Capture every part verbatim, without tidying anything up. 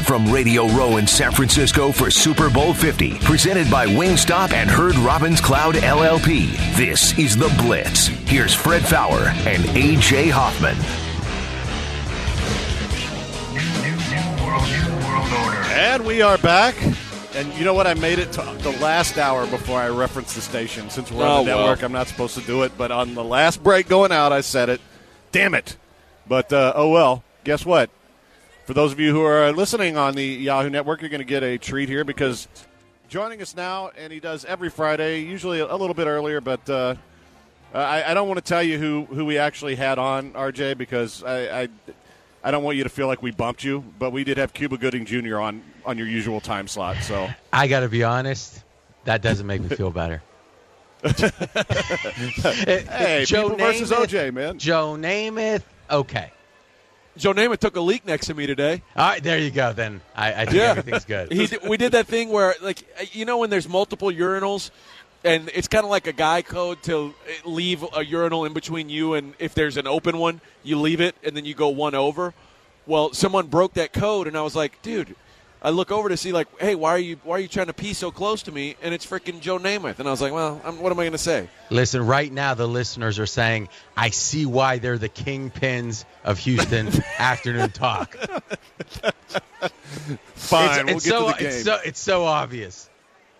from Radio Row in San Francisco for Super Bowl fifty, presented by Wingstop and Herd Robbins Cloud L L P. This is The Blitz. Here's Fred Faour and A J Hoffman. And we are back. And you know what? I made it to the last hour before I referenced the station. Since we're oh, on the network, well. I'm not supposed to do it. But on the last break going out, I said it. Damn it. But, uh, oh, well, guess what? For those of you who are listening on the Yahoo Network, you're going to get a treat here because joining us now, and he does every Friday, usually a little bit earlier, but uh, I, I don't want to tell you who, who we actually had on, R J, because I, I I don't want you to feel like we bumped you, but we did have Cuba Gooding Junior on, on your usual time slot. So I got to be honest, that doesn't make me feel better. Hey, Joe people versus Namath, O J, man. Joe Namath, okay. Joe Namath took a leak next to me today. All right, there you go. Then I, I think Yeah. everything's good. He did, we did that thing where, like, you know, when there's multiple urinals, and it's kind of like a guy code to leave a urinal in between you, and if there's an open one, you leave it, and then you go one over. Well, someone broke that code, and I was like, dude. I look over to see, like, hey, why are you why are you trying to pee so close to me? And it's freaking Joe Namath. And I was like, well, I'm, what am I going to say? Listen, right now the listeners are saying, I see why they're the kingpins of Houston afternoon talk. Fine, it's, we'll it's get so, to the game. It's so, it's so obvious.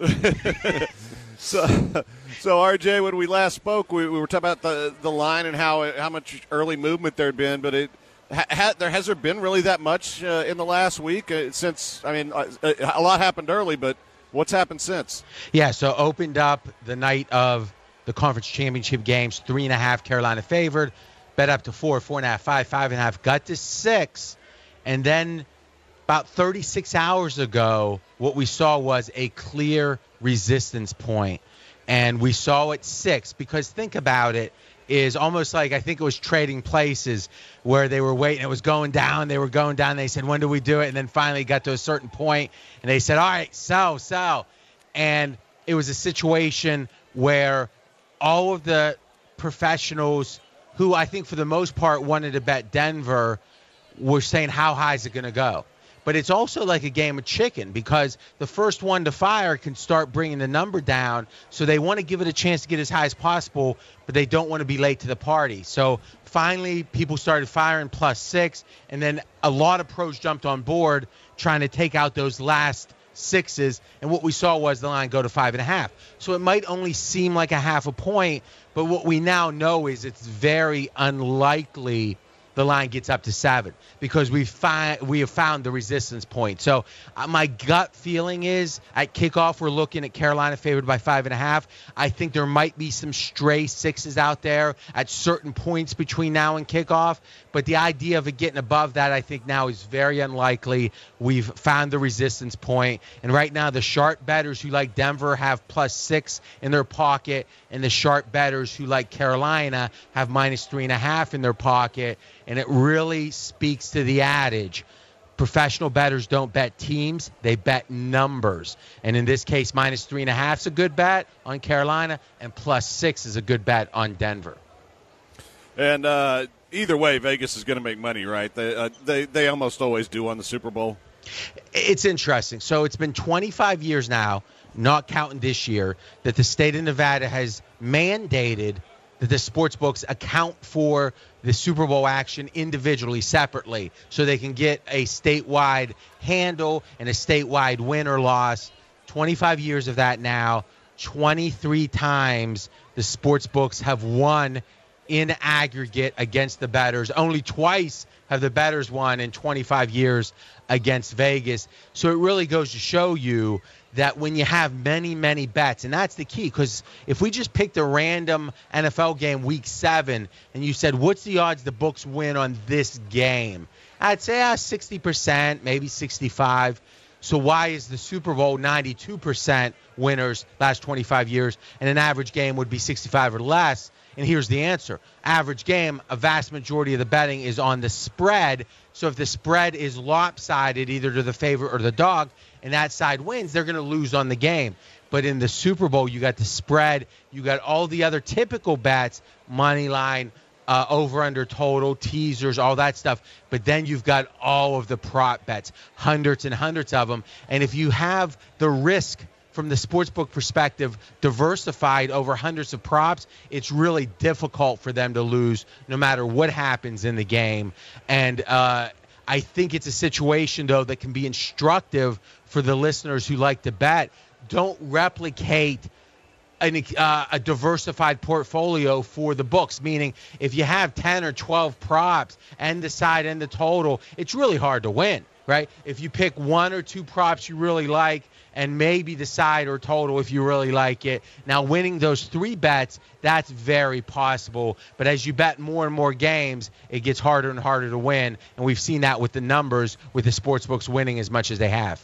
So, so R J, when we last spoke, we, we were talking about the the line and how how much early movement there had been, but it ha, ha, there has there been really that much uh, in the last week uh, since. I mean, uh, a lot happened early, but what's happened since? Yeah, so opened up the night of the conference championship games, three and a half Carolina favored, bet up to four, four and a half, five, five and a half, got to six, and then about thirty-six hours ago, what we saw was a clear resistance point, and we saw it six because think about it, is almost like I think it was Trading Places where they were waiting. It was going down. They were going down. They said, when do we do it? And then finally got to a certain point, and they said, all right, sell, sell. And it was a situation where all of the professionals who I think for the most part wanted to bet Denver were saying, how high is it going to go? But it's also like a game of chicken because the first one to fire can start bringing the number down. So they want to give it a chance to get as high as possible, but they don't want to be late to the party. So finally, people started firing plus six, and then a lot of pros jumped on board trying to take out those last sixes. And what we saw was the line go to five and a half. So it might only seem like a half a point, but what we now know is it's very unlikely the line gets up to seven because we find we have found the resistance point. So uh, my gut feeling is at kickoff we're looking at Carolina favored by five and a half. I think there might be some stray sixes out there at certain points between now and kickoff, but the idea of it getting above that I think now is very unlikely. We've found the resistance point, and right now the sharp bettors who like Denver have plus six in their pocket, and the sharp bettors who like Carolina have minus three and a half in their pocket. And it really speaks to the adage, professional bettors don't bet teams, they bet numbers. And in this case, minus three and a half is a good bet on Carolina, and plus six is a good bet on Denver. And uh, either way, Vegas is going to make money, right? They, uh, they they almost always do on the Super Bowl. It's interesting. So it's been twenty-five years now, not counting this year, that the state of Nevada has mandated that the sports books account for the Super Bowl action individually, separately, so they can get a statewide handle and a statewide win or loss. twenty-five years of that now. twenty-three times the sports books have won in aggregate against the bettors. Only twice have the bettors won in twenty-five years against Vegas. So it really goes to show you that when you have many, many bets, and that's the key, because if we just picked a random N F L game week seven and you said, what's the odds the books win on this game? I'd say ah, sixty percent, maybe sixty-five. So why is the Super Bowl ninety-two percent winners last twenty-five years and an average game would be sixty-five or less? And here's the answer. Average game, a vast majority of the betting is on the spread. So if the spread is lopsided either to the favorite or the dog, and that side wins, they're going to lose on the game. But in the Super Bowl, you got the spread, you got all the other typical bets, money line, uh, over-under total, teasers, all that stuff. But then you've got all of the prop bets, hundreds and hundreds of them. And if you have the risk from the sportsbook perspective diversified over hundreds of props, it's really difficult for them to lose no matter what happens in the game. And uh, I think it's a situation, though, that can be instructive for the listeners who like to bet. Don't replicate An, uh, a diversified portfolio for the books, meaning if you have ten or twelve props and the side and the total, it's really hard to win, right? If you pick one or two props you really like and maybe the side or total if you really like it, now winning those three bets, that's very possible. But as you bet more and more games, it gets harder and harder to win, and we've seen that with the numbers, with the sportsbooks winning as much as they have.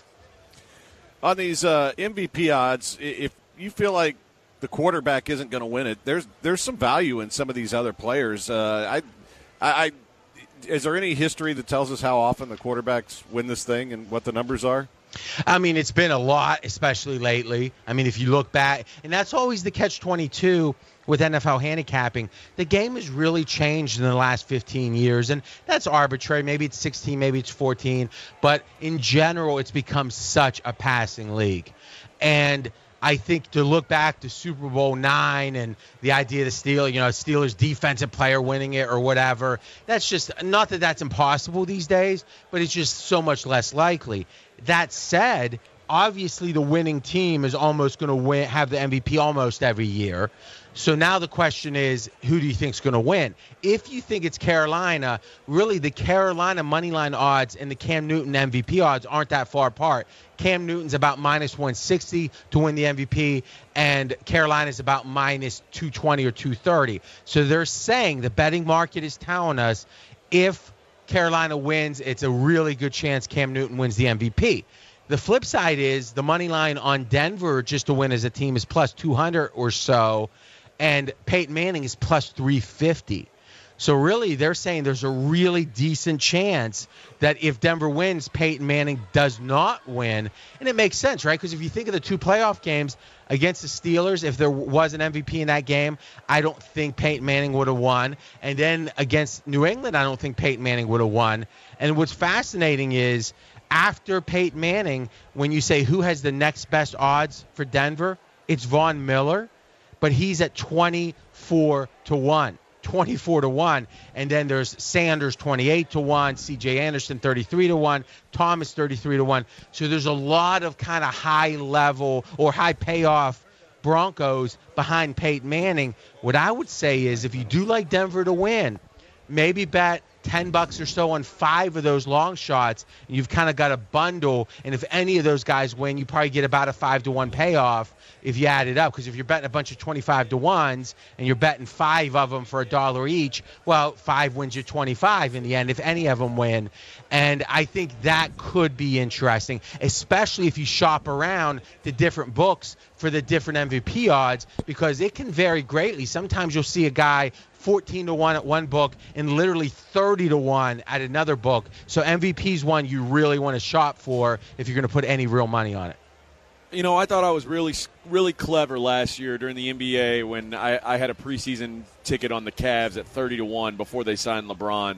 On these uh, M V P odds, if you feel like the quarterback isn't going to win it, There's there's some value in some of these other players. Uh, I, I, I, is there any history that tells us how often the quarterbacks win this thing and what the numbers are? I mean, it's been a lot, especially lately. I mean, if you look back, and that's always the catch twenty-two with N F L handicapping. The game has really changed in the last fifteen years, and that's arbitrary. Maybe it's sixteen, maybe it's fourteen, but in general, it's become such a passing league. And I think to look back to Super Bowl nine and the idea of the Steelers, you know, Steelers defensive player winning it or whatever, that's just not that that's impossible these days, but it's just so much less likely. That said, obviously the winning team is almost going to win, have the M V P almost every year. So now the question is, who do you think is going to win? If you think it's Carolina, really the Carolina moneyline odds and the Cam Newton M V P odds aren't that far apart. Cam Newton's about minus one sixty to win the M V P, and Carolina's about minus two twenty or two thirty. So they're saying the betting market is telling us if Carolina wins, it's a really good chance Cam Newton wins the M V P. The flip side is the money line on Denver just to win as a team is plus two hundred or so, and Peyton Manning is plus three fifty. So really they're saying there's a really decent chance that if Denver wins, Peyton Manning does not win. And it makes sense, right? Because if you think of the two playoff games against the Steelers, if there was an M V P in that game, I don't think Peyton Manning would have won. And then against New England, I don't think Peyton Manning would have won. And what's fascinating is after Peyton Manning, when you say who has the next best odds for Denver, it's Von Miller, but he's at twenty-four to one. twenty-four to one, and then there's Sanders twenty-eight to one, C J Anderson thirty-three to one, Thomas thirty-three to one. So there's a lot of kind of high level or high payoff Broncos behind Peyton Manning. What I would say is if you do like Denver to win, maybe bet ten bucks or so on five of those long shots, and you've kind of got a bundle, and if any of those guys win, you probably get about a five to one payoff if you add it up, because if you're betting a bunch of twenty-five to ones and you're betting five of them for a dollar each, well, five wins you twenty-five in the end if any of them win. And I think that could be interesting, especially if you shop around the different books for the different M V P odds, because it can vary greatly. Sometimes you'll see a guy fourteen to one at one book and literally thirty to one at another book. So M V P's one you really want to shop for if you're going to put any real money on it. You know, I thought I was really, really clever last year during the N B A when I, I had a preseason ticket on the Cavs at thirty to one before they signed LeBron.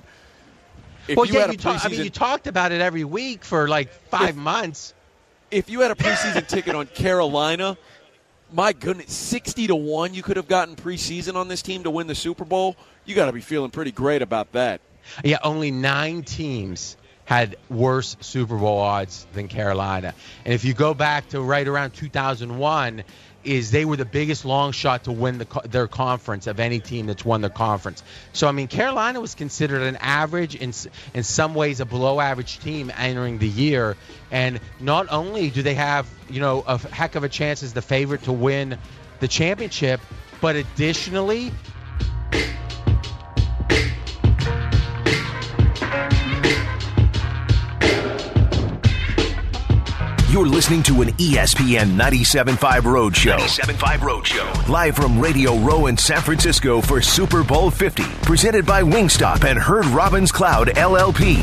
If well, you yeah, had a you talk, I mean, you talked about it every week for like five if, months. If you had a preseason ticket on Carolina, my goodness, sixty to one you could have gotten preseason on this team to win the Super Bowl. You got to be feeling pretty great about that. Yeah, only nine teams had worse Super Bowl odds than Carolina. And if you go back to right around two thousand one, is they were the biggest long shot to win the, their conference of any team that's won their conference. So, I mean, Carolina was considered an average, in, in some ways a below-average team entering the year. And not only do they have, you know, a heck of a chance as the favorite to win the championship, but additionally, You're listening to an E S P N ninety-seven point five Roadshow. ninety-seven point five Roadshow. Live from Radio Row in San Francisco for Super Bowl fifty. Presented by Wingstop and Herd Robbins Cloud L L P.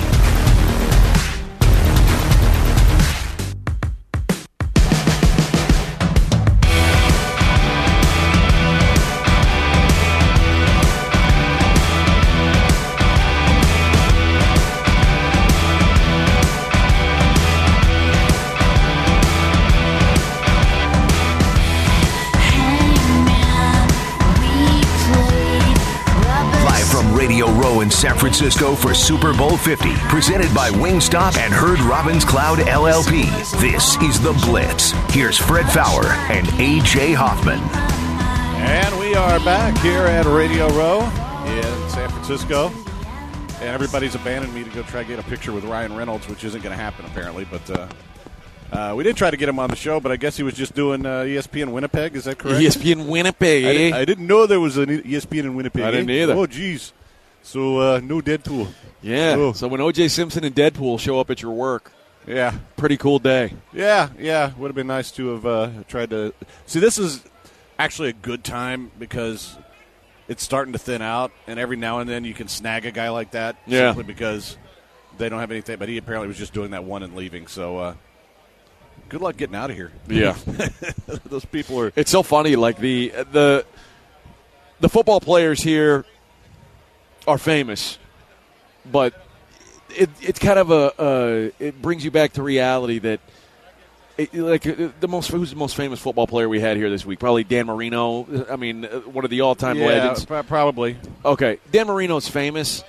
Radio Row in San Francisco for Super Bowl fifty, presented by Wingstop and Herd Robbins Cloud L L P. This is The Blitz. Here's Fred Fowler and A J Hoffman. And we are back here at Radio Row in San Francisco. And everybody's abandoned me to go try to get a picture with Ryan Reynolds, which isn't going to happen apparently. But uh, uh, we did try to get him on the show, but I guess he was just doing uh, E S P N Winnipeg. Is that correct? E S P N Winnipeg. I, did, I didn't know there was an E S P N in Winnipeg. I didn't either. Oh, geez. So uh, no Deadpool. Yeah. Oh. So when O J Simpson and Deadpool show up at your work, yeah, pretty cool day. Yeah, yeah. Would have been nice to have uh, tried to see. This is actually a good time because it's starting to thin out, and every now and then you can snag a guy like that yeah. simply because they don't have anything. But he apparently was just doing that one and leaving. So uh, good luck getting out of here. Yeah. Those people are. It's so funny. Like the the the football players here are famous, but it it's kind of a uh, it brings you back to reality that. It, like the most, who's the most famous football player we had here this week? Probably Dan Marino. I mean, one of the all-time yeah, legends. P- probably. Okay, Dan Marino's famous.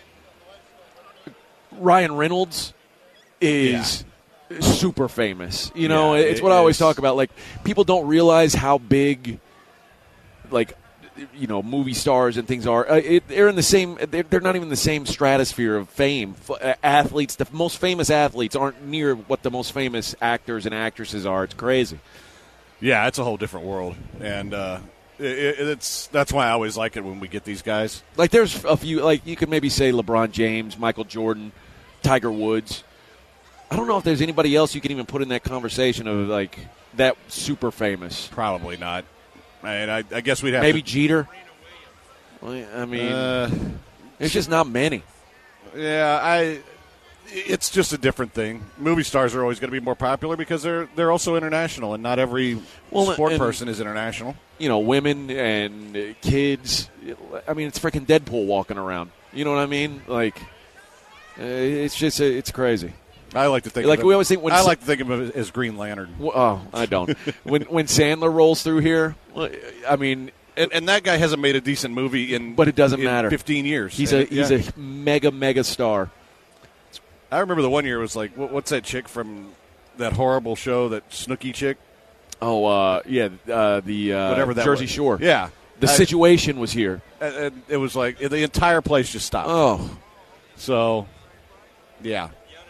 Ryan Reynolds is yeah. super famous. You know, yeah, it's it what I always is. talk about. Like, people don't realize how big, like, you know, movie stars and things are. Uh, it, they're in the same. They're, they're not even the same stratosphere of fame. F- uh, athletes, the most famous athletes, aren't near what the most famous actors and actresses are. It's crazy. Yeah, it's a whole different world, and uh, it, it's that's why I always like it when we get these guys. Like, there's a few. Like, you could maybe say LeBron James, Michael Jordan, Tiger Woods. I don't know if there's anybody else you can even put in that conversation of like that super famous. Probably not. I, I, I guess we'd have maybe to, Jeter. Well, I mean, uh, there's just not many. Yeah, I. It's just a different thing. Movie stars are always going to be more popular because they're they're also international, and not every well, sport and, person is international. You know, women and uh, kids. I mean, it's freaking Deadpool walking around. You know what I mean? Like, uh, it's just uh, it's crazy. I like to think like of we him, always think when I Sa- like to think of him as Green Lantern. Oh, I don't. when when Sandler rolls through here, I mean, and, and that guy hasn't made a decent movie in but it doesn't in matter. Fifteen years. He's and, a he's yeah. a mega mega star. I remember the one year it was like, what, what's that chick from that horrible show, that Snooki chick? Oh, uh, yeah, uh, the uh, Whatever that Jersey was. Shore. Yeah, the I, Situation was here, and, and it was like the entire place just stopped. Oh, so yeah.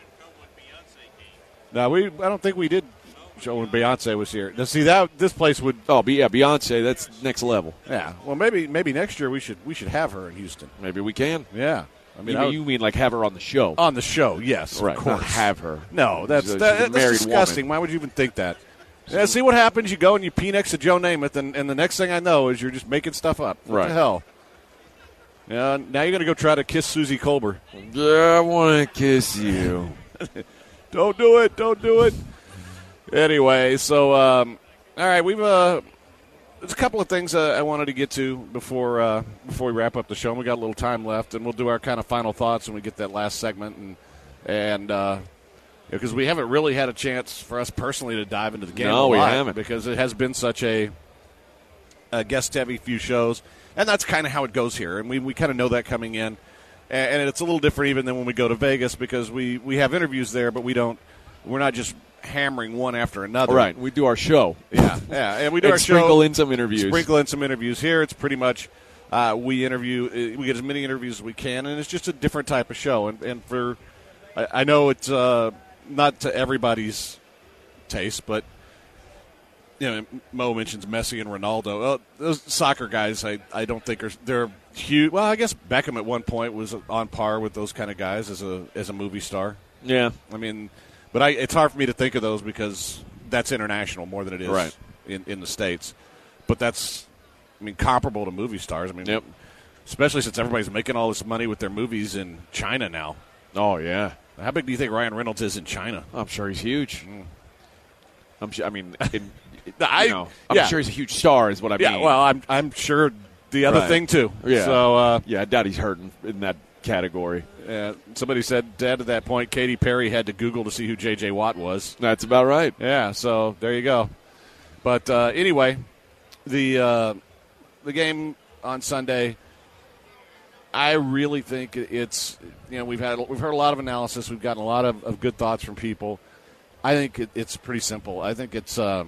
No, we. I don't think we did show when Beyonce was here. Now, see that this place would. Oh, yeah, Beyonce. That's next level. Yeah. Well, maybe maybe next year we should we should have her in Houston. Maybe we can. Yeah. I mean, you, I mean would, you mean like have her on the show? On the show, yes, right. Of course. Not have her. No, that's She's a, that, she's a that's married disgusting. woman. Why would you even think that? Yeah, see what happens? You go and you pee next to Joe Namath, and, and the next thing I know is you're just making stuff up. What right. the hell? Yeah. Now you're going to go try to kiss Susie Colbert. Yeah, I want to kiss you. Don't do it. Don't do it. Anyway, so um, all right, we've uh, there's a couple of things uh, I wanted to get to before uh, before we wrap up the show. And we got a little time left, and we'll do our kind of final thoughts when we get that last segment, and and uh, because we haven't really had a chance for us personally to dive into the game. No, a we lot haven't, because it has been such a, a guest-heavy few shows, and that's kind of how it goes here, and we we kind of know that coming in, and, and it's a little different even than when we go to Vegas because we we have interviews there, but we don't we're not just hammering one after another. Right. We do our show. Yeah, yeah, and we do and our sprinkle show. in some interviews. Sprinkle in some interviews. Here, it's pretty much uh, we interview. Uh, we get as many interviews as we can, and it's just a different type of show. And, and for, I, I know it's uh, not to everybody's taste, but you know, Mo mentions Messi and Ronaldo. Well, those soccer guys, I, I don't think are they're huge. Well, I guess Beckham at one point was on par with those kind of guys as a as a movie star. Yeah, I mean. But I, it's hard for me to think of those because that's international more than it is right. in, in the States. But that's, I mean, comparable to movie stars. I mean, yep. especially since everybody's making all this money with their movies in China now. Oh, yeah. How big do you think Ryan Reynolds is in China? I'm sure he's huge. Mm. I'm sure, I mean, in, I, you know, I'm yeah. sure he's a huge star is what I yeah, mean. Yeah, well, I'm I'm sure the other right. thing, too. Yeah. So, uh, yeah, I doubt he's hurting in that category. Uh, somebody said, Dad, at that point, Katy Perry had to Google to see who J J. Watt was. That's about right. Yeah, so there you go. But uh, anyway, the uh, the game on Sunday, I really think it's, you know, we've had we've heard a lot of analysis. We've gotten a lot of, of good thoughts from people. I think it, it's pretty simple. I think it's uh,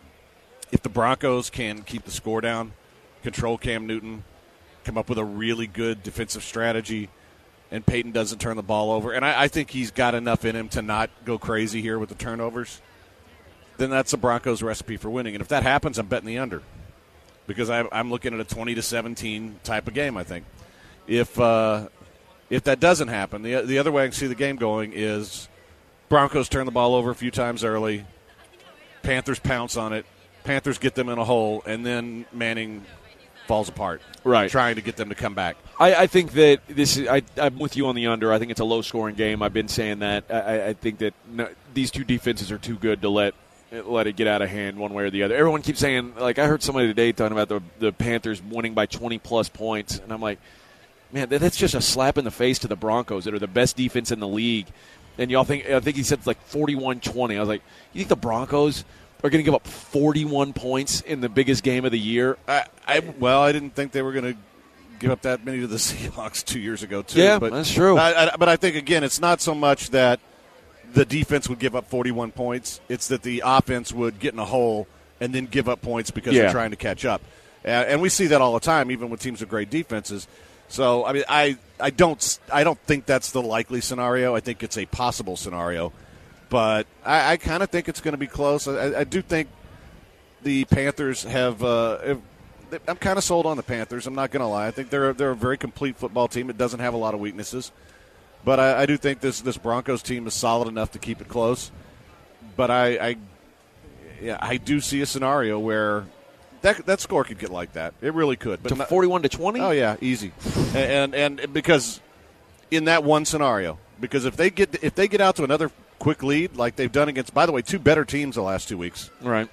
if the Broncos can keep the score down, control Cam Newton, come up with a really good defensive strategy, and Peyton doesn't turn the ball over, and I, I think he's got enough in him to not go crazy here with the turnovers, then that's the Broncos' recipe for winning. And if that happens, I'm betting the under because I, I'm looking at a twenty to seventeen type of game, I think. If uh, if that doesn't happen, the the other way I can see the game going is Broncos turn the ball over a few times early, Panthers pounce on it, Panthers get them in a hole, and then Manning falls apart, right, trying to get them to come back. I, I think that this is. I, I'm with you on the under. I think it's a low-scoring game. I've been saying that. I, I think that no, these two defenses are too good to let let it get out of hand one way or the other. Everyone keeps saying, like I heard somebody today talking about the the Panthers winning by twenty plus points, and I'm like, man, that's just a slap in the face to the Broncos that are the best defense in the league. And y'all think, I think he said like forty-one twenty. I was like, you think the Broncos are going to give up forty-one points in the biggest game of the year? I, I Well, I didn't think they were going to give up that many to the Seahawks two years ago, too. Yeah, but, that's true. I, I, but I think, again, it's not so much that the defense would give up forty-one points. It's that the offense would get in a hole and then give up points because yeah. they're trying to catch up. Uh, and we see that all the time, even with teams with great defenses. So, I mean, I, I don't I don't think that's the likely scenario. I think it's a possible scenario. But I, I kind of think it's going to be close. I, I do think the Panthers have uh, – I'm kind of sold on the Panthers. I'm not going to lie. I think they're, they're a very complete football team. It doesn't have a lot of weaknesses. But I, I do think this, this Broncos team is solid enough to keep it close. But I, I, yeah, I do see a scenario where – That, that score could get like that. It really could. But to not, forty-one to twenty? Oh, yeah, easy. and, and and because in that one scenario, because if they get if they get out to another quick lead like they've done against, by the way, two better teams the last two weeks. Right.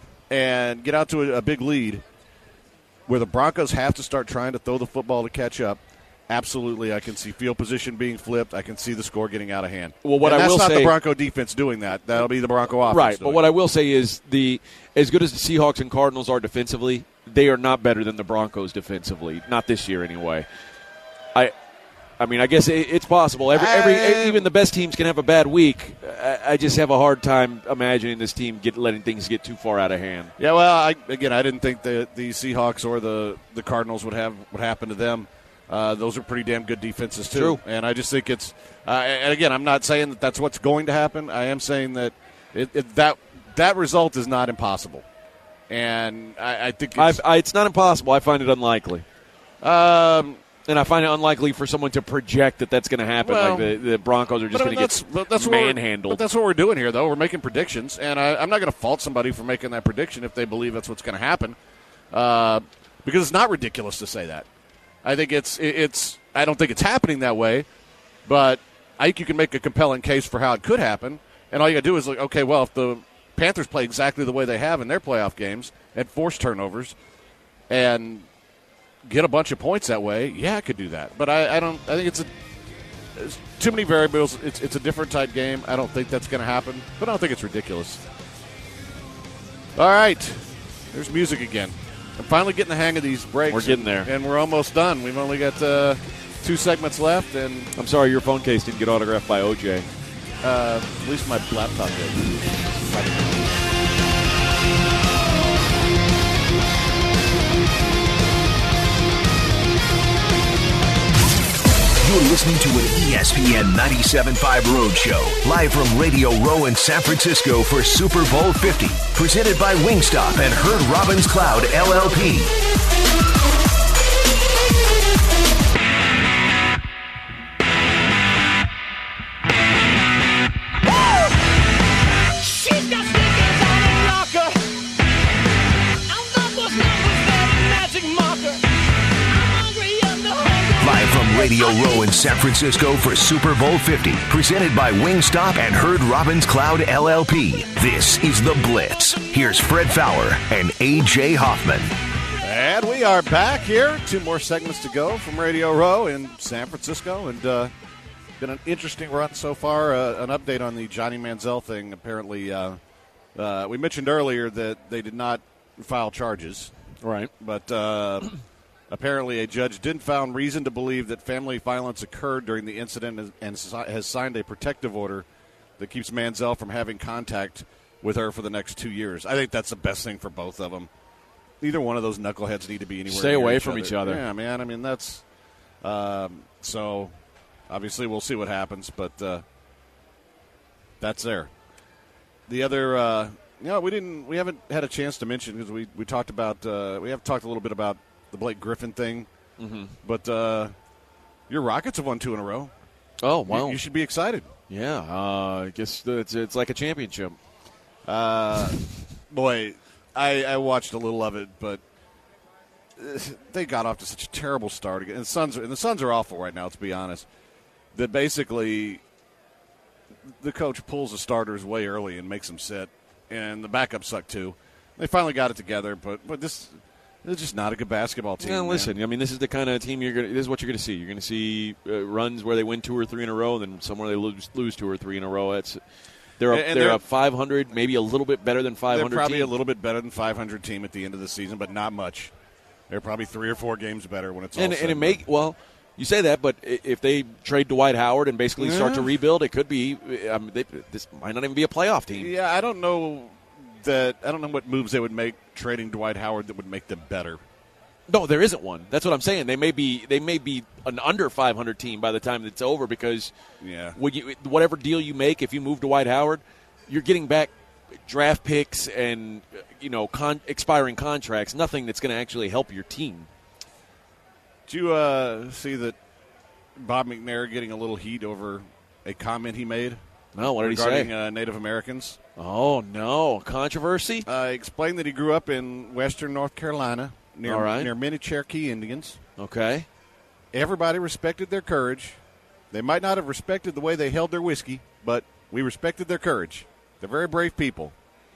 And get out to a, a big lead where the Broncos have to start trying to throw the football to catch up, absolutely, I can see field position being flipped. I can see the score getting out of hand. Well, what and I that's will not say, the Bronco defense doing that. That'll be the Bronco offense. Right, doing but what it. I will say is the as good as the Seahawks and Cardinals are defensively, they are not better than the Broncos defensively. Not this year, anyway. I, I mean, I guess it, it's possible. Every, every, I, even the best teams can have a bad week. I, I just have a hard time imagining this team get letting things get too far out of hand. Yeah, well, I, again, I didn't think that the Seahawks or the, the Cardinals would have what happened to them. Uh, those are pretty damn good defenses, too. True. And I just think it's uh, – and, again, I'm not saying that that's what's going to happen. I am saying that it, it, that that result is not impossible. And I, I think it's, I, it's not impossible. I find it unlikely. Um, and I find it unlikely for someone to project that that's going to happen. Well, like the, the Broncos are just going to get but that's manhandled. But that's what we're doing here, though. We're making predictions. And I, I'm not going to fault somebody for making that prediction if they believe that's what's going to happen. Uh, because it's not ridiculous to say that. I think it's it's. I don't think it's happening that way, but I think you can make a compelling case for how it could happen. And all you got to do is like, okay, well, if the Panthers play exactly the way they have in their playoff games and force turnovers, and get a bunch of points that way, yeah, I could do that. But I, I don't. I think it's a it's too many variables. It's it's a different type game. I don't think that's going to happen, but I don't think it's ridiculous. All right, there's music again. I'm finally getting the hang of these breaks. We're getting and, there. And we're almost done. We've only got uh, two segments left. And I'm sorry your phone case didn't get autographed by O J. Uh, at least my laptop did. You're listening to an E S P N ninety-seven point five Roadshow, live from Radio Row in San Francisco for Super Bowl fifty, presented by Wingstop and Herd Robbins Cloud, L L P. Live from Radio Row in San Francisco for Super Bowl fifty, presented by Wingstop and Herd Robbins Cloud, L L P. This is The Blitz. Here's Fred Fowler and A J Hoffman. And we are back here. Two more segments to go from Radio Row in San Francisco. And uh, been an interesting run so far. Uh, an update on the Johnny Manziel thing. Apparently, uh, uh, we mentioned earlier that they did not file charges. Right. But uh, Apparently, a judge didn't found reason to believe that family violence occurred during the incident and has signed a protective order that keeps Manziel from having contact with her for the next two years. I think that's the best thing for both of them. Neither one of those knuckleheads need to be anywhere Stay near away each from other. each other. Yeah, man. I mean, that's um, so. Obviously, we'll see what happens, but uh, that's there. The other, uh, you know, we didn't, we haven't had a chance to mention because we we talked about, uh, we have talked a little bit about the Blake Griffin thing, mm-hmm. but uh, your Rockets have won two in a row. Oh, wow. You, you should be excited. Yeah, uh, I guess it's, it's like a championship. Uh, boy, I, I watched a little of it, but they got off to such a terrible start again. And the Suns are, and the Suns are awful right now, let's be honest. That basically the coach pulls the starters way early and makes them sit, and the backups suck too. They finally got it together, but but this, this is just not a good basketball team. Yeah, listen, man. I mean, this is the kind of team you're going. This is what you're going to see. You're going to see uh, runs where they win two or three in a row, and then somewhere they lose lose two or three in a row. It's they're a, and they're, they're a five hundred, maybe a little bit better than five hundred. They're probably team. a little bit better than five hundred team at the end of the season, but not much. They're probably three or four games better when it's all and said and it and may done. well. You say that, but if they trade Dwight Howard and basically start to Yeah. rebuild, it could be. I mean, they, this might not even be a playoff team. Yeah, I don't know that. I don't know what moves they would make trading Dwight Howard that would make them better. No, there isn't one. That's what I'm saying. They may be. They may be an under five hundred team by the time it's over because Yeah. when you, whatever deal you make, if you move Dwight Howard, you're getting back draft picks and you know con- expiring contracts. Nothing that's going to actually help your team. Did you uh, see that Bob McNair getting a little heat over a comment he made? No, what did he regarding, say? Uh, Native Americans. Oh no, controversy. Uh, explained that he grew up in western North Carolina near All right. near many Cherokee Indians. Okay. Everybody respected their courage. They might not have respected the way they held their whiskey, but we respected their courage. They're very brave people.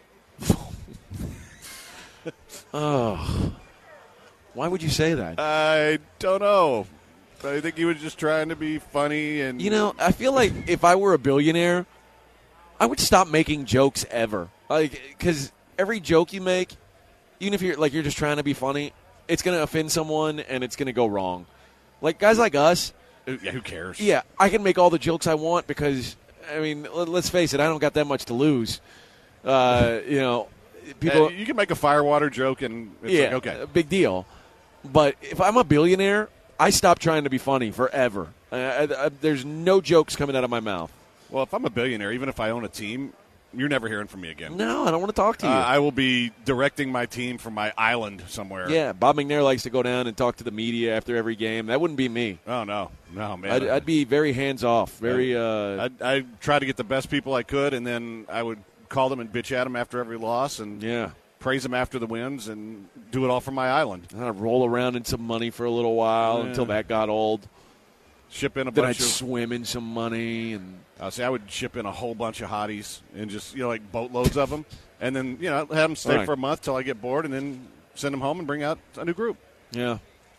Oh, why would you say that? I don't know. I think he was just trying to be funny and You know, I feel like if I were a billionaire, I would stop making jokes ever. Like, because every joke you make, even if you're like you're just trying to be funny, it's going to offend someone and it's going to go wrong. Like guys like us, yeah, who cares? yeah, I can make all the jokes I want because I mean, let, let's face it, I don't got that much to lose. Uh, you know, people. Uh, you can make a firewater joke and it's yeah, like, okay, a big deal. But if I'm a billionaire, I stop trying to be funny forever. Uh, I, I, there's no jokes coming out of my mouth. well, if I'm a billionaire, even if I own a team, you're never hearing from me again. No, I don't want to talk to you. Uh, I will be directing my team from my island somewhere. Yeah, Bob McNair likes to go down and talk to the media after every game. That wouldn't be me. Oh no, no man. I'd, I'd be very hands off. Very. Uh, I'd, I'd try to get the best people I could, and then I would call them and bitch at them after every loss, and yeah. praise them after the wins, and do it all from my island. I'd roll around in some money for a little while Yeah. until that got old. Ship in a Then I'd bunch of. swim in some money and. Uh, see, I would ship in a whole bunch of hotties and just you know like boatloads of them, and then you know have them stay Right. for a month till I get bored, and then send them home and bring out a new group, Yeah,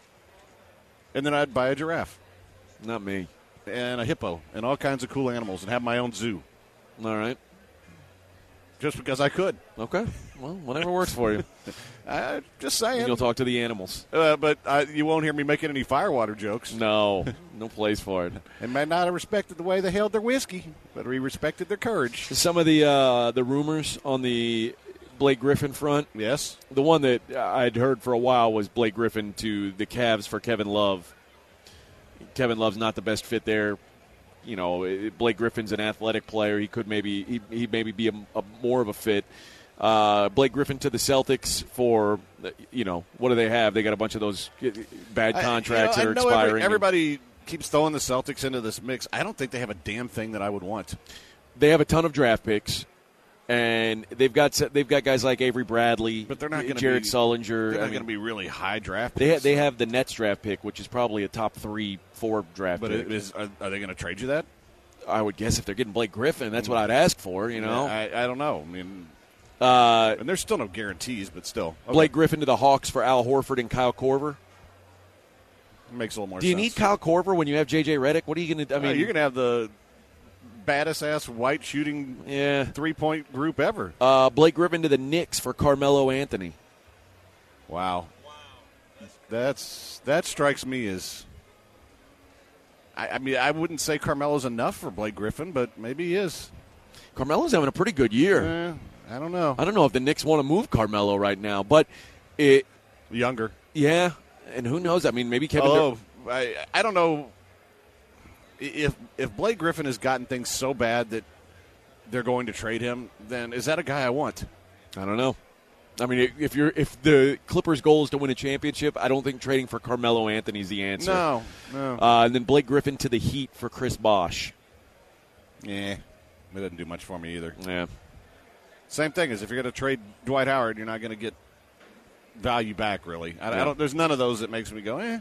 and then I'd buy a giraffe not me. and a hippo and all kinds of cool animals and have my own zoo All right. just because I could. Okay. Well, whatever works for you. I just And saying. you'll talk to the animals. Uh, but uh, you won't hear me making any firewater jokes. No, no place for it. They may not have respected the way they held their whiskey, but we respected their courage. Some of the uh, the rumors on the Blake Griffin front. Yes. The one that I'd heard for a while was Blake Griffin to the Cavs for Kevin Love. Kevin Love's not the best fit there. You know, Blake Griffin's an athletic player. He could maybe he he maybe be a, a more of a fit. Uh, Blake Griffin to the Celtics for, you know, what do they have? They got a bunch of those bad contracts I, you know, that I are know expiring. Every, everybody keeps throwing the Celtics into this mix. I don't think they have a damn thing that I would want. They have a ton of draft picks, and they've got they've got guys like Avery Bradley, But they're not gonna Jared be- Sullinger. They're I not mean, going to be really high draft They ha- picks. they have the Nets draft pick, which is probably a top three, four draft But pick. it is, are, are they going to trade you that? I would guess if they're getting Blake Griffin, that's what I'd ask for. You know, I, I don't know. I mean, uh, and there's still no guarantees, but still. Okay. Blake Griffin to the Hawks for Al Horford and Kyle Korver. Makes a little more Do you sense. need Kyle Korver when you have J J Redick? What are you going to? I I mean, mean, you're going to have the baddest ass white shooting yeah. three point group ever. Uh, Blake Griffin to the Knicks for Carmelo Anthony. Wow. That's that strikes me as. I, I mean, I wouldn't say Carmelo's enough for Blake Griffin, but maybe he is. Carmelo's having a pretty good year. Eh, I don't know. I don't know if the Knicks want to move Carmelo right now, but it. Younger. Yeah, and who knows? I mean, maybe Kevin. Oh, I, I don't know if if Blake Griffin has gotten things so bad that they're going to trade him. Then is that a guy I want? I don't know. I mean, if you're if the Clippers' goal is to win a championship, I don't think trading for Carmelo Anthony is the answer. No, no. Uh, and then Blake Griffin to the Heat for Chris Bosh. Yeah, it doesn't do much for me either. Yeah. Same thing as if you're going to trade Dwight Howard, you're not going to get value back, really. I, Yeah. I don't. There's none of those that makes me go, eh.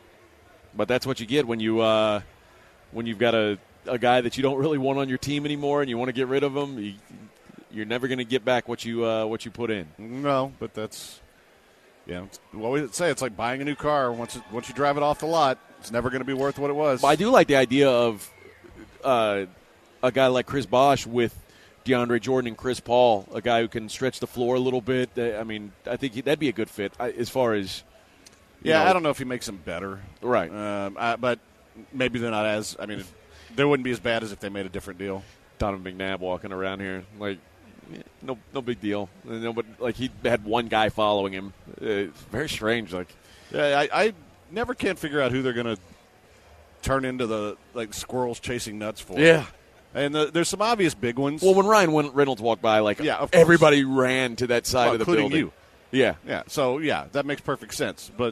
But that's what you get when you uh, when you've got a, a guy that you don't really want on your team anymore, and you want to get rid of him. You, you're never going to get back what you uh, what you put in. No, but that's yeah. We always say it's like buying a new car. Once it, once you drive it off the lot, it's never going to be worth what it was. But I do like the idea of uh, a guy like Chris Bosh with DeAndre Jordan and Chris Paul, a guy who can stretch the floor a little bit. I mean, I think he, that'd be a good fit I, as far as. Yeah, know, I don't know if he makes them better. Right. Um, I, but maybe they're not as – I mean, they wouldn't be as bad as if they made a different deal. Donovan McNabb walking around here. Like, no no big deal. No, but, like, he had one guy following him. Uh, it's very strange. Like, Yeah, I, I never can figure out who they're going to turn into the, like, squirrels chasing nuts for. yeah. And the, there's some obvious big ones. Well, when Ryan Reynolds walked by, like, Yeah, of course. everybody ran to that side Well, of the including building. you. Yeah. Yeah, so, yeah, that makes perfect sense. But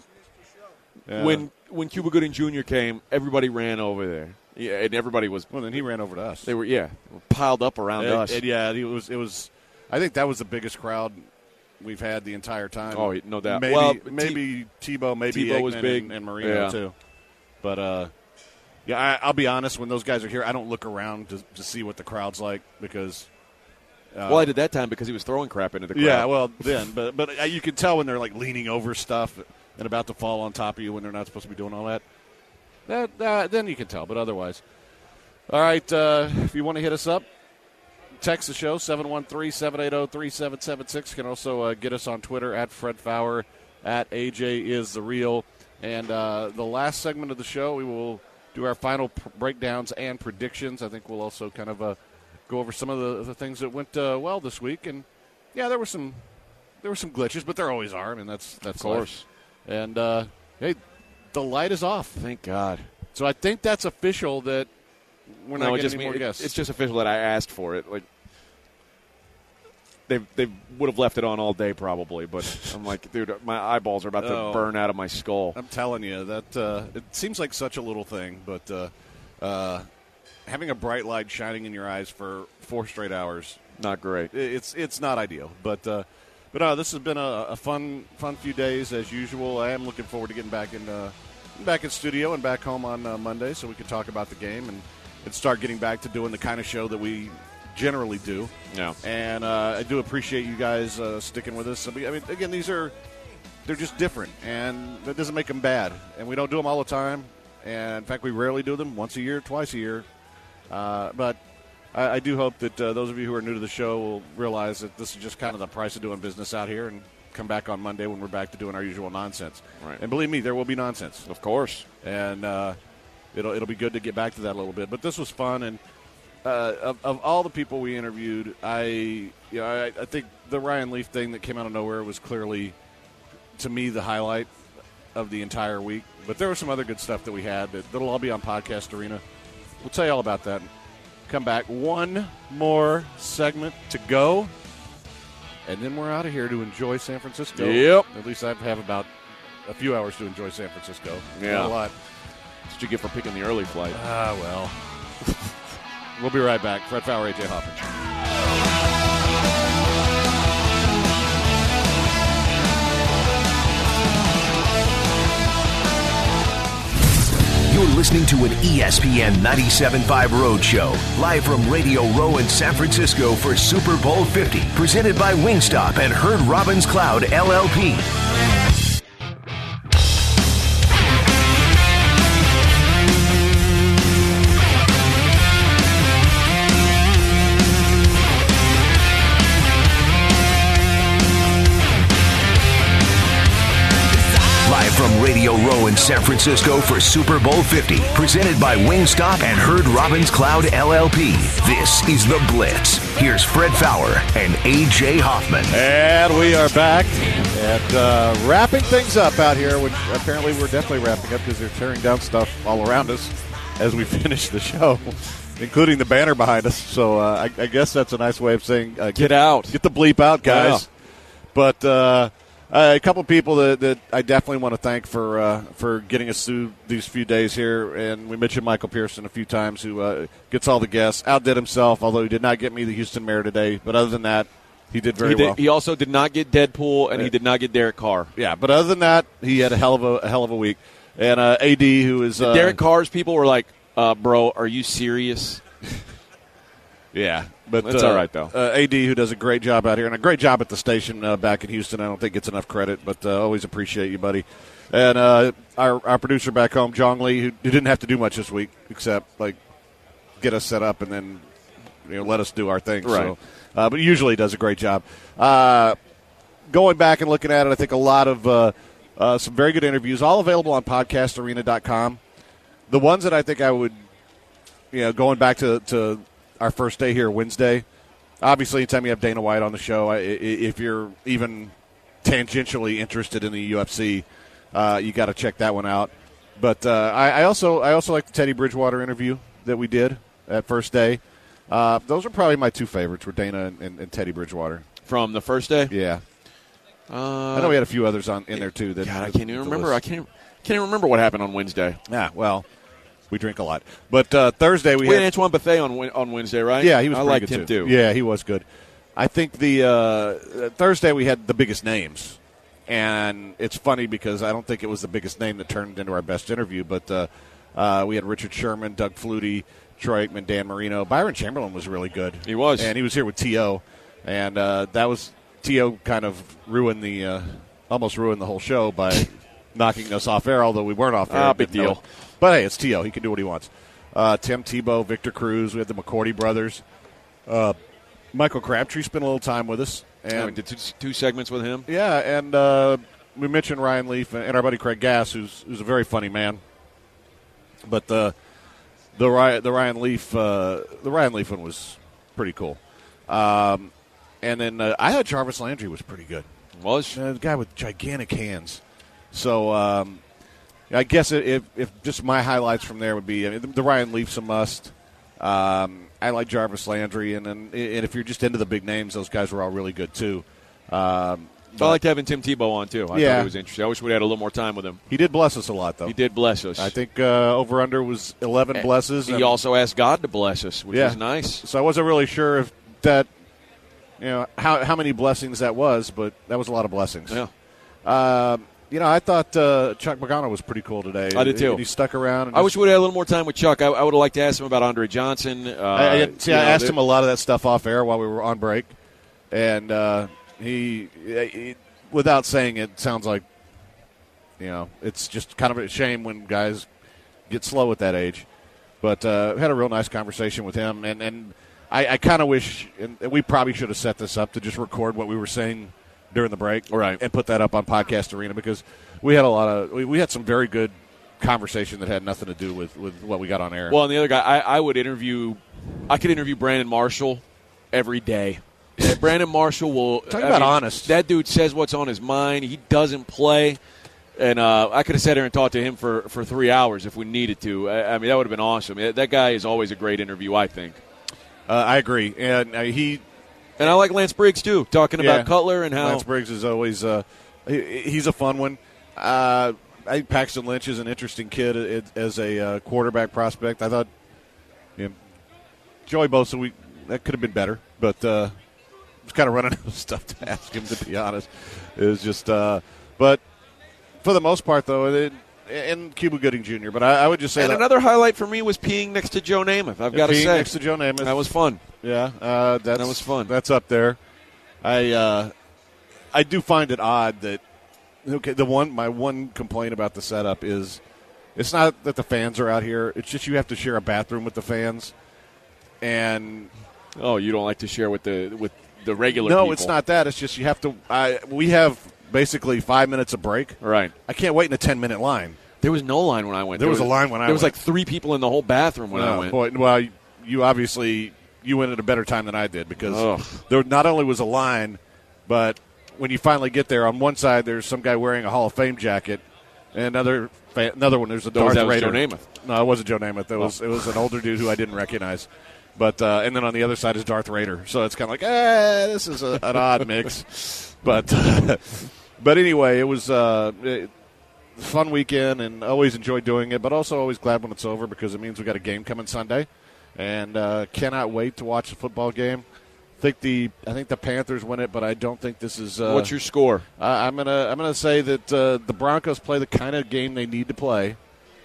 uh, When when Cuba Gooding Junior came, everybody ran over there. Yeah, and everybody was Well, then he ran over to us. they were yeah piled up around And, us. and yeah, it was. It was. I think that was the biggest crowd we've had the entire time. Oh, no doubt. Maybe Well, T- maybe Tebow, maybe Tebow was Aikman big. and, and Marino Yeah. too. But uh, yeah, I, I'll be honest. When those guys are here, I don't look around to, to see what the crowd's like because. Uh, well, I did that time because he was throwing crap into the crowd. yeah, well then, but but uh, you can tell when they're like leaning over stuff and about to fall on top of you when they're not supposed to be doing all that. That uh, then you can tell, but otherwise. All right, uh, if you want to hit us up, text the show, seven one three, seven eight zero, three seven seven six. You can also uh, get us on Twitter, at Fred Fowler, at A J is the real. And uh, the last segment of the show, we will do our final pr- breakdowns and predictions. I think we'll also kind of uh, go over some of the, the things that went uh, well this week. And, yeah, there were some there were some glitches, but there always are. I mean, that's, that's Of course. life. And, uh, hey, the light is off. Thank God. So I think that's official that we're not No, it getting just any mean- more it- guests. It's just official that I asked for it. Like they they would have left it on all day probably, but I'm like, dude, my eyeballs are about to Oh. burn out of my skull. I'm telling you that uh, it seems like such a little thing, but uh, uh, having a bright light shining in your eyes for four straight hours, Not great. i- it's it's not ideal. But uh, but uh, this has been a, a fun fun few days as usual. I am looking forward to getting back in uh, back in studio and back home on uh, Monday, so we can talk about the game and, and start getting back to doing the kind of show that we generally do. Yeah. And uh, I do appreciate you guys uh, sticking with us. I mean, again, these are they're just different, and that doesn't make them bad. And we don't do them all the time. And in fact, we rarely do them once a year, twice a year. Uh, but I, I do hope that uh, those of you who are new to the show will realize that this is just kind of the price of doing business out here, and come back on Monday when we're back to doing our usual nonsense. Right. And believe me, there will be nonsense. Of course. And uh, it'll it'll be good to get back to that a little bit. But this was fun, and uh, of, of all the people we interviewed, I you know I, I think the Ryan Leaf thing that came out of nowhere was clearly, to me, the highlight of the entire week. But there was some other good stuff that we had that, that'll all be on Podcast Arena. We'll tell you all about that. Come back. One more segment to go, and then we're out of here to enjoy San Francisco. Yep. At least I have about a few hours to enjoy San Francisco. Yeah. Not a lot. That's what you get for picking the early flight. Ah, well. We'll be right back. Fred Fowler, A J Hoffman. You're listening to an E S P N ninety-seven point five Roadshow, live from Radio Row in San Francisco for Super Bowl fifty, presented by Wingstop and Herd Robbins Cloud, L L P. Live from Radio in San Francisco for Super Bowl fifty, presented by Wingstop and Herd Robbins Cloud L L P. This is The Blitz. Here's Fred Fowler and A J Hoffman. And we are back and uh, wrapping things up out here, which apparently we're definitely wrapping up because they're tearing down stuff all around us as we finish the show, including the banner behind us. So uh, I, I guess that's a nice way of saying uh, get, get out. Get the bleep out, guys. Yeah. But uh, a couple of people that, that I definitely want to thank for uh, for getting us through these few days here. And we mentioned Michael Pearson a few times, who uh, gets all the guests, outdid himself, although he did not get me the Houston Mayor today. But other than that, he did very he did, well. He also did not get Deadpool, and he did not get Derek Carr. Yeah, but other than that, he had a hell of a, a hell of a week. And uh, A D, who is uh, Derek Carr's people were like, uh, "Bro, are you serious?" Yeah, but that's uh, all right though. Uh, A D, who does a great job out here and a great job at the station uh, back in Houston. I don't think gets enough credit, but uh, always appreciate you, buddy. And uh, our our producer back home, Jong Lee, who, who didn't have to do much this week except like get us set up and then you know let us do our thing. Right. So, uh, but usually does a great job. Uh, going back and looking at it, I think a lot of uh, uh, some very good interviews, all available on podcast arena dot com. The ones that I think I would, you know, going back to to our first day here, Wednesday. Obviously, anytime you have Dana White on the show, if you're even tangentially interested in the U F C, uh, you got to check that one out. But uh, I, I also I also like the Teddy Bridgewater interview that we did at first day. Uh, those are probably my two favorites, were Dana and, and, and Teddy Bridgewater. From the first day? Yeah. Uh, I know we had a few others on in there, too. That God, I can't even remember. I can't, can't even remember what happened on Wednesday. Yeah, well, we drink a lot. But uh, Thursday we, we had, had Antoine Bethea on on Wednesday, right? Yeah, he was I pretty liked good him, too. too. Yeah, he was good. I think the uh, Thursday we had the biggest names. And it's funny because I don't think it was the biggest name that turned into our best interview, but uh, uh, we had Richard Sherman, Doug Flutie, Troy Aikman, Dan Marino. Byron Chamberlain was really good. He was. And he was here with T O And uh, that was T O kind of ruined the uh, almost ruined the whole show by knocking us off air, although we weren't off air. Ah, big Didn't know deal. it. But hey, it's T O He can do what he wants. Uh, Tim Tebow, Victor Cruz. We had the McCourty brothers. Uh, Michael Crabtree spent a little time with us. And Yeah, we did two, two segments with him. yeah, and uh, we mentioned Ryan Leaf and our buddy Craig Gass, who's who's a very funny man. But the the Ryan the Ryan Leaf uh, the Ryan Leaf one was pretty cool. Um, and then uh, I thought Jarvis Landry was pretty good. Was Uh, the guy with gigantic hands. So um, I guess if if just my highlights from there would be I mean, the, the Ryan Leaf's a must. Um, I like Jarvis Landry, and, and and if you're just into the big names, those guys were all really good too. Um, I liked having Tim Tebow on too. I Yeah. thought he was interesting. I wish we'd had a little more time with him. he did bless us a lot, though. He did bless us. I think uh, over under was eleven blesses. He and- also asked God to bless us, which Yeah. was nice. So I wasn't really sure if that, you know, how how many blessings that was, but that was a lot of blessings. Yeah. Um, you know, I thought uh, Chuck Pagano was pretty cool today. I did, too. And he stuck around. And I just- wish we'd had a little more time with Chuck. I, I would have liked to ask him about Andre Johnson. Uh, I, I, see, you I know, asked the- him a lot of that stuff off air while we were on break, and uh, he, he, without saying it, sounds like, you know, it's just kind of a shame when guys get slow at that age. But uh, had a real nice conversation with him, and, and I, I kind of wish, and we probably should have set this up to just record what we were saying during the break, Right. and put that up on Podcast Arena, because we had a lot of we, we had some very good conversation that had nothing to do with, with what we got on air. Well, and the other guy, I, I would interview. I could interview Brandon Marshall every day. Yeah, Brandon Marshall will Talk I about mean, honest. That dude says what's on his mind. He doesn't play, and uh, I could have sat here and talked to him for, for three hours if we needed to. I, I mean, that would have been awesome. That guy is always a great interview, I think. uh, I agree, and uh, he. And I like Lance Briggs too, talking Yeah. about Cutler and how Lance Briggs is always uh, he, he's a fun one. Uh, I think Paxton Lynch is an interesting kid as a uh, quarterback prospect. I thought, you know, Joey Bosa, we that could have been better, but uh, I was kind of running out of stuff to ask him, to be honest. It was just, uh, but for the most part, though, it, and Cuba Gooding Junior But I, I would just say And that another highlight for me was peeing next to Joe Namath. I've got to being say, next to Joe Namath, that was fun. yeah, uh, that's, That was fun. That's up there. I uh, I do find it odd that okay. The one my one complaint about the setup is it's not that the fans are out here. It's just you have to share a bathroom with the fans, and Oh, you don't like to share with the with the regular no, people. it's not that. It's just you have to. I we have basically five minutes of break. Right. I can't wait in a ten minute line. There was no line when I went. There, there was, was a line when I there went. There was like three people in the whole bathroom when no, I went. Boy, well, you obviously you went at a better time than I did because Ugh. there not only was a line, but when you finally get there, on one side there's some guy wearing a Hall of Fame jacket, and another another one there's a Darth that was Raider. Joe Namath. No, it wasn't Joe Namath. It was oh. it was an older dude who I didn't recognize. But uh, and then on the other side is Darth Raider. So it's kind of like, eh, this is a, an odd mix. But but anyway, it was uh, a fun weekend and always enjoyed doing it. But also always glad when it's over because it means we got a game coming Sunday, and uh, cannot wait to watch the football game. I think the I think the Panthers win it, but I don't think this is. Uh, What's your score? I, I'm gonna I'm gonna say that uh, the Broncos play the kind of game they need to play,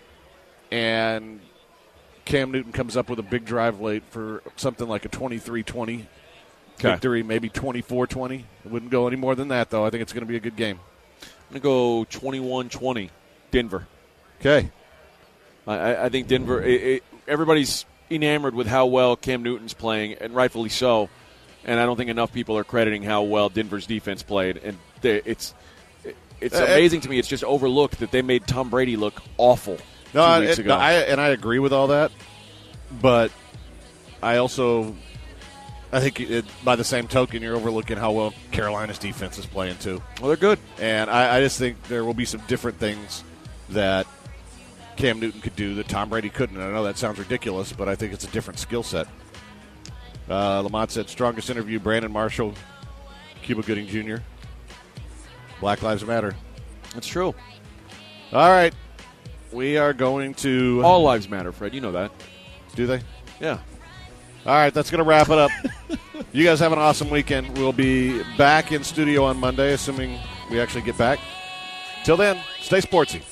and Cam Newton comes up with a big drive late for something like a twenty-three twenty okay. victory, maybe twenty-four twenty. It wouldn't go any more than that, though. I think it's going to be a good game. I'm going to go twenty-one twenty, Denver. Okay. I, I think Denver, it, it, everybody's enamored with how well Cam Newton's playing, and rightfully so. And I don't think enough people are crediting how well Denver's defense played. And they, it's it's uh, amazing to me. It's just overlooked that they made Tom Brady look awful. No, two weeks it, ago. I, and I agree with all that, but I also I think it, by the same token, you're overlooking how well Carolina's defense is playing too. Well, they're good, and I, I just think there will be some different things that Cam Newton could do that Tom Brady couldn't. And I know that sounds ridiculous, but I think it's a different skill set. Uh, Lamont said, strongest interview, Brandon Marshall, Cuba Gooding Junior Black Lives Matter. That's true. All right. We are going to... All lives matter, Fred. You know that. Do they? Yeah. All right, that's going to wrap it up. You guys have an awesome weekend. We'll be back in studio on Monday, assuming we actually get back. Till then, stay sportsy.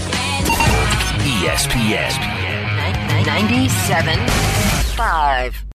E S P N ninety-seven point five